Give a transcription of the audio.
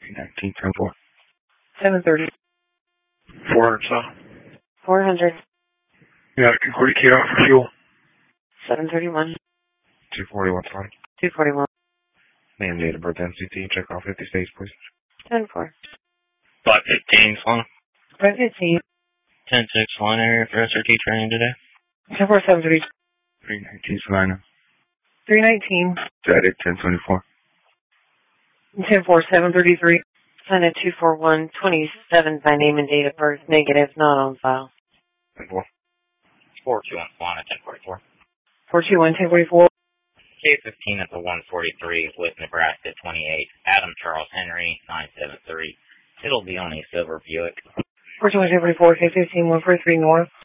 319, 10-4. 730. 400 south. 400. You got a Concordia key out for fuel. 731. 241 flight. 241. Name, date of birth, NCT, check off 50 states, please. 10-4. 515, Sloan. 515. 10-6, Sloan area for SRT training today. 10-4, 730. 319, Savannah. 319. Dead at 1024. 10-4, 733. Sign at 24127 by name and date of birth. Negative, not on file. 10-4. 421, Sloan at 1044. 421, 1044. K15 at the 143 with Nebraska 28. Adam Charles Henry, 973. It'll be only a silver Buick. 421, 1044, K15, 143 north.